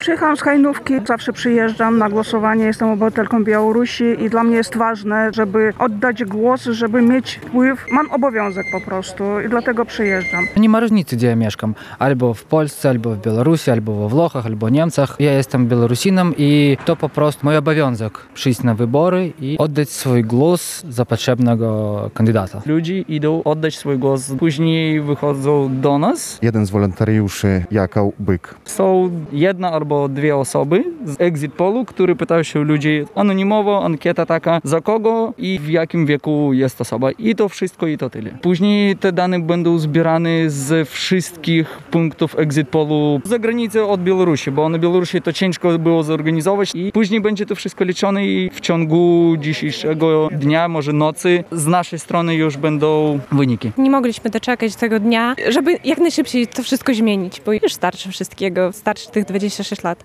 Przyjechałam z Hajnówki, zawsze przyjeżdżam na głosowanie, jestem obywatelką Białorusi i dla mnie jest ważne, żeby oddać głos, żeby mieć wpływ. Mam obowiązek po prostu i dlatego przyjeżdżam. Nie ma różnicy, gdzie ja mieszkam. Albo w Polsce, albo w Białorusi, albo we Włochach, albo w Niemczech. Ja jestem Białorusinem i to po prostu mój obowiązek przyjść na wybory i oddać swój głos za potrzebnego kandydata. Ludzie idą oddać swój głos, później wychodzą do nas. Jeden z wolontariuszy, Jakał Byk. Są jedna albo dwie osoby z exit polu, które pytają się ludzi anonimowo, ankieta taka, za kogo i w jakim wieku jest osoba. I to wszystko, i to tyle. Później te dane będą zbierane z wszystkich punktów exit polu za granicą od Białorusi, bo na Białorusi to ciężko było zorganizować i później będzie to wszystko liczone i w ciągu dzisiejszego dnia, może nocy, z naszej strony już będą wyniki. Nie mogliśmy doczekać tego dnia, żeby jak najszybciej to wszystko zmienić, bo już starczy wszystkiego, starczy tych 26